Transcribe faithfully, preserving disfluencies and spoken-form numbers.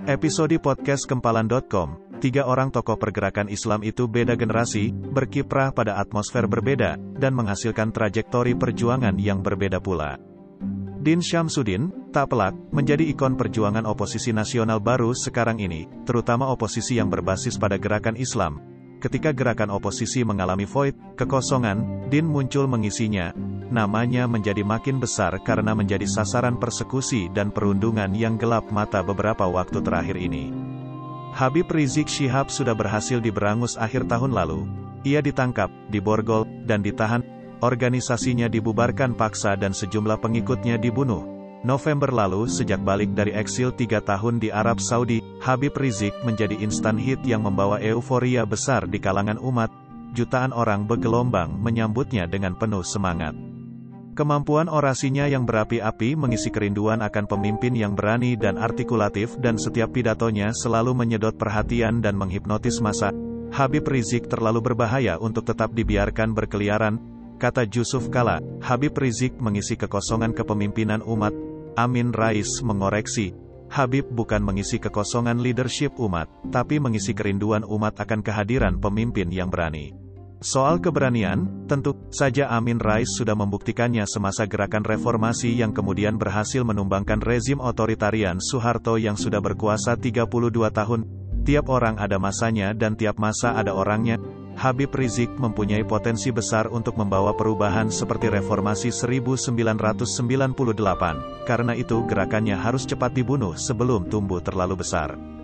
Episode podcast kempalan titik com, tiga orang tokoh pergerakan Islam itu beda generasi, berkiprah pada atmosfer berbeda, dan menghasilkan trajektori perjuangan yang berbeda pula. Din Syamsuddin, tak pelak, menjadi ikon perjuangan oposisi nasional baru sekarang ini, terutama oposisi yang berbasis pada gerakan Islam. Ketika gerakan oposisi mengalami void, kekosongan, Din muncul mengisinya. Namanya menjadi makin besar karena menjadi sasaran persekusi dan perundungan yang gelap mata beberapa waktu terakhir ini. Habib Rizik Syihab sudah berhasil diberangus akhir tahun lalu. Ia ditangkap, diborgol, dan ditahan. Organisasinya dibubarkan paksa dan sejumlah pengikutnya dibunuh. November lalu, sejak balik dari eksil tiga tahun di Arab Saudi, Habib Rizik menjadi instan hit yang membawa euforia besar di kalangan umat. Jutaan orang bergelombang menyambutnya dengan penuh semangat. Kemampuan orasinya yang berapi-api mengisi kerinduan akan pemimpin yang berani dan artikulatif, dan setiap pidatonya selalu menyedot perhatian dan menghipnotis massa. Habib Rizik terlalu berbahaya untuk tetap dibiarkan berkeliaran, kata Yusuf Kala. Habib Rizik mengisi kekosongan kepemimpinan umat. Amin Rais mengoreksi, Habib bukan mengisi kekosongan leadership umat, tapi mengisi kerinduan umat akan kehadiran pemimpin yang berani. Soal keberanian, tentu saja Amin Rais sudah membuktikannya semasa gerakan reformasi yang kemudian berhasil menumbangkan rezim otoritarian Soeharto yang sudah berkuasa tiga puluh dua tahun. Tiap orang ada masanya dan tiap masa ada orangnya. Habib Rizik mempunyai potensi besar untuk membawa perubahan seperti reformasi seribu sembilan ratus sembilan puluh delapan. Karena itu gerakannya harus cepat dibunuh sebelum tumbuh terlalu besar.